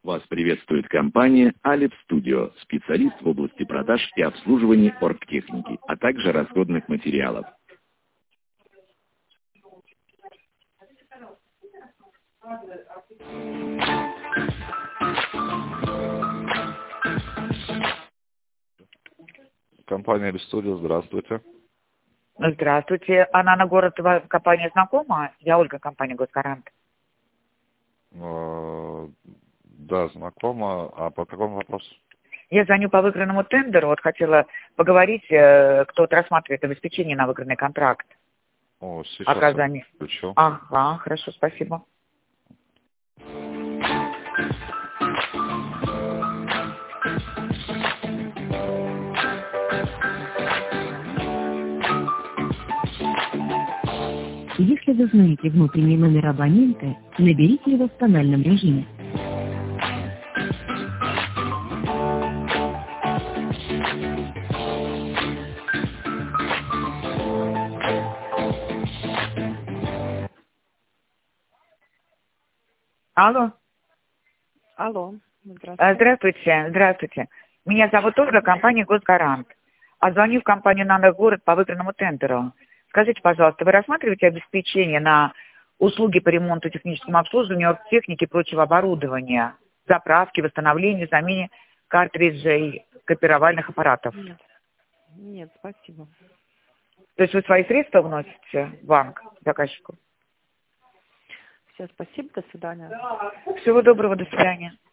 Вас приветствует компания Alef Studio, специалист в области продаж и обслуживания оргтехники, а также расходных материалов. Компания Alef Studio, здравствуйте. Здравствуйте. Она на город компания знакома? Я Ольга, компания «Госгарант». Да, знакомо. А по какому вопросу? Я звоню по выигранному тендеру. Вот хотела поговорить, кто рассматривает обеспечение на выигранный контракт. О, сейчас оказание. включу. Ага, хорошо, спасибо. Если вы знаете внутренний номер абонента, наберите его в тональном режиме. Алло. Алло, здравствуйте. Здравствуйте. Меня зовут Ольга, компания «Госгарант». А звоню в компанию «Надо город» по выигранному тендеру. Скажите, пожалуйста, вы рассматриваете обеспечение на услуги по ремонту, техническому обслуживанию, техники и прочего оборудования, заправки, восстановлению, замене картриджей, копировальных аппаратов? Нет, спасибо. То есть вы свои средства вносите в банк заказчику? Все, спасибо, до свидания. Всего доброго, до свидания.